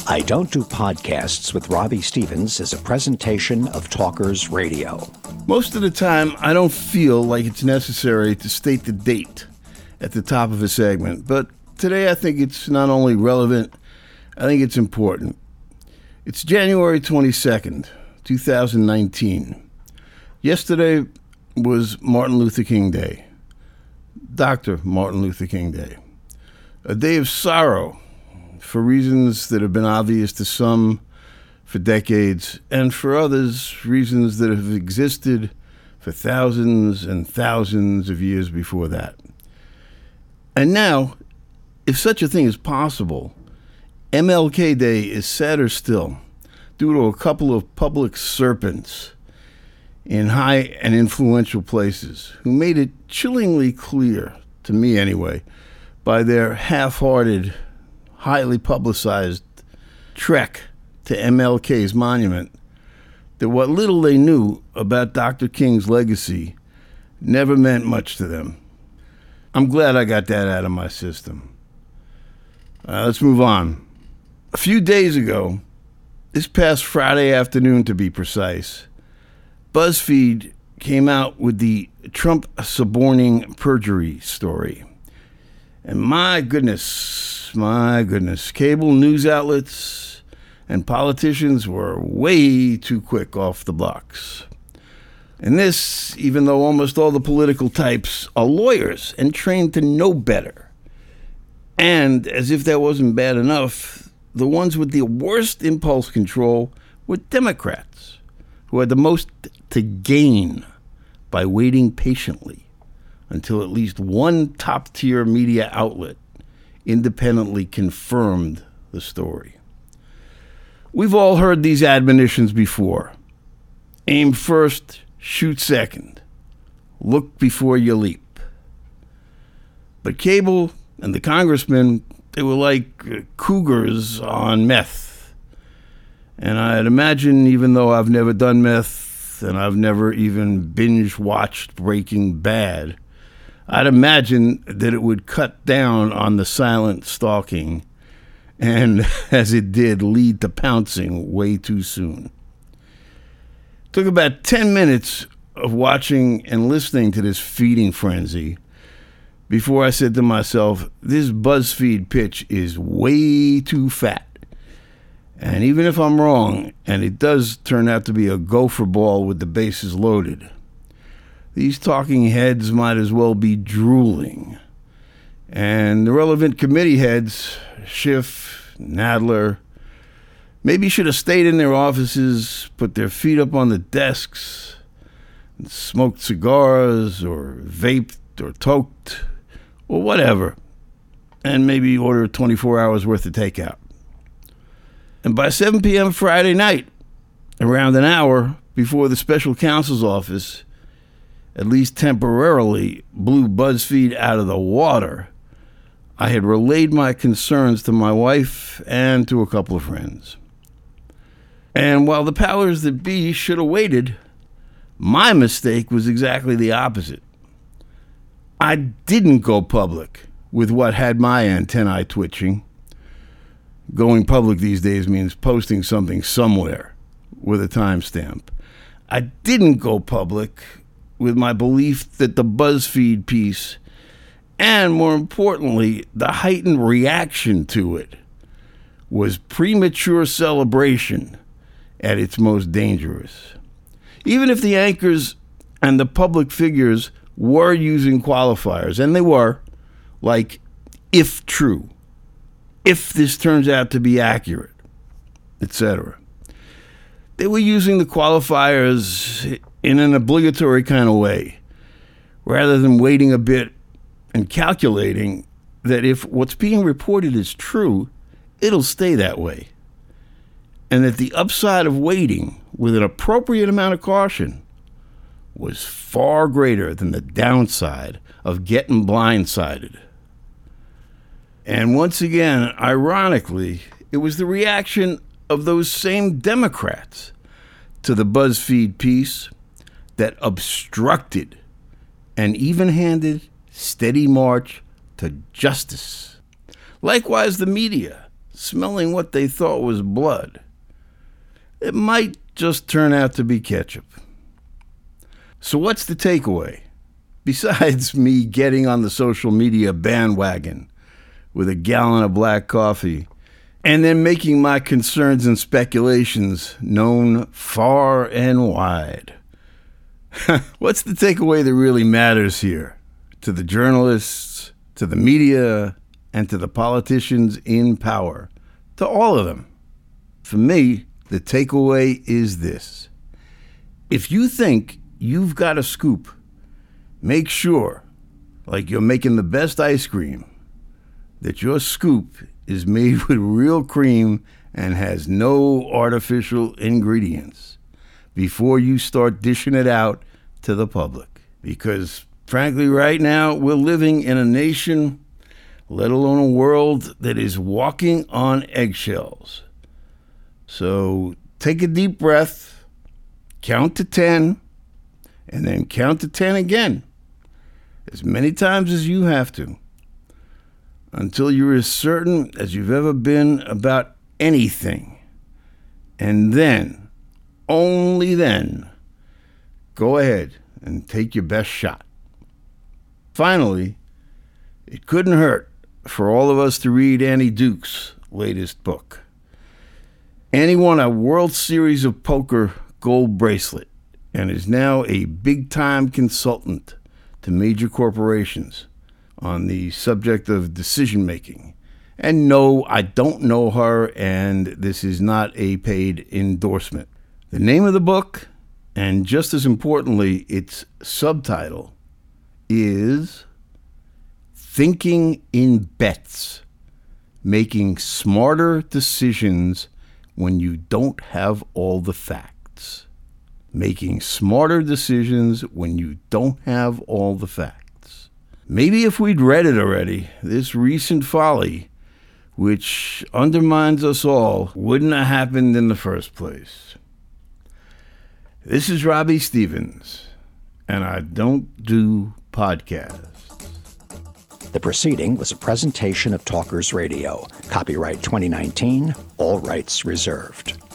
I Don't Do Podcasts with Robbie Stevens is a presentation of Talkers Radio. Most of the time, I don't feel like it's necessary to state the date at the top of a segment, but today I think it's not only relevant, I think it's important. It's January 22nd, 2019. Yesterday was Martin Luther King Day, Dr. Martin Luther King Day. A day of sorrow for reasons that have been obvious to some for decades, and for others, reasons that have existed for thousands and thousands of years before that. And now, if such a thing is possible, MLK Day is sadder still, due to a couple of public serpents in high and influential places who made it chillingly clear, to me anyway, by their half-hearted, highly publicized trek to MLK's monument, that what little they knew about Dr. King's legacy never meant much to them. I'm glad I got that out of my system. Let's move on. A few days ago, this past Friday afternoon to be precise, BuzzFeed came out with the Trump suborning perjury story. And my goodness, cable news outlets and politicians were way too quick off the blocks. And this, even though almost all the political types are lawyers and trained to know better. And as if that wasn't bad enough, the ones with the worst impulse control were Democrats, who had the most to gain by waiting patiently until at least one top-tier media outlet independently confirmed the story. We've all heard these admonitions before. Aim first, shoot second. Look before you leap. But cable and the congressmen, they were like cougars on meth. And I'd imagine, even though I've never done meth and I've never even binge-watched Breaking Bad, I'd imagine that it would cut down on the silent stalking and, as it did, lead to pouncing way too soon. It took about 10 minutes of watching and listening to this feeding frenzy before I said to myself, this BuzzFeed pitch is way too fat. And even if I'm wrong, and it does turn out to be a gopher ball with the bases loaded, these talking heads might as well be drooling. And the relevant committee heads, Schiff, Nadler, maybe should have stayed in their offices, put their feet up on the desks, and smoked cigars, or vaped, or toked, or whatever, and maybe order 24 hours worth of takeout. And by 7 p.m. Friday night, around an hour before the special counsel's office, at least temporarily, blew BuzzFeed out of the water, I had relayed my concerns to my wife and to a couple of friends. And while the powers that be should have waited, my mistake was exactly the opposite. I didn't go public with what had my antennae twitching. Going public these days means posting something somewhere with a timestamp. I didn't go public with my belief that the BuzzFeed piece, and more importantly, the heightened reaction to it, was premature celebration at its most dangerous. Even if the anchors and the public figures were using qualifiers, and they were, like, if true, if this turns out to be accurate, etc. They were using the qualifiers in an obligatory kind of way, rather than waiting a bit and calculating that if what's being reported is true, it'll stay that way. And that the upside of waiting with an appropriate amount of caution was far greater than the downside of getting blindsided. And once again, ironically, it was the reaction of those same Democrats to the BuzzFeed piece that obstructed an even-handed, steady march to justice. Likewise, the media, smelling what they thought was blood, it might just turn out to be ketchup. So what's the takeaway? Besides me getting on the social media bandwagon with a gallon of black coffee and then making my concerns and speculations known far and wide. What's the takeaway that really matters here? To the journalists, to the media, and to the politicians in power. To all of them. For me, the takeaway is this. If you think you've got a scoop, make sure, like you're making the best ice cream, that your scoop is made with real cream and has no artificial ingredients before you start dishing it out to the public. Because, frankly, right now, we're living in a nation, let alone a world, that is walking on eggshells. So take a deep breath, count to 10, and then count to 10 again, as many times as you have to, until you're as certain as you've ever been about anything. And then, only then, go ahead and take your best shot. Finally, it couldn't hurt for all of us to read Annie Duke's latest book. Annie won a World Series of Poker gold bracelet and is now a big-time consultant to major corporations on the subject of decision-making. And no, I don't know her, and this is not a paid endorsement. The name of the book, and just as importantly, its subtitle, is Thinking in Bets, Making Smarter Decisions When You Don't Have All the Facts. Making smarter decisions when you don't have all the facts. Maybe if we'd read it already, this recent folly, which undermines us all, wouldn't have happened in the first place. This is Robbie Stevens, and I don't do podcasts. The proceeding was a presentation of Talkers Radio. Copyright 2019, all rights reserved.